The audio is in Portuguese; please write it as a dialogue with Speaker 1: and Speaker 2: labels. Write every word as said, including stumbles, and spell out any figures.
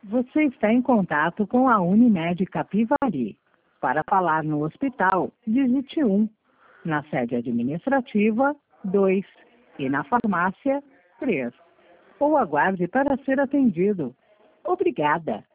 Speaker 1: Você está em contato com a Unimed Capivari. Para falar no hospital, digite um. Na sede administrativa, dois. E na farmácia, três. Ou aguarde para ser atendido. Obrigada.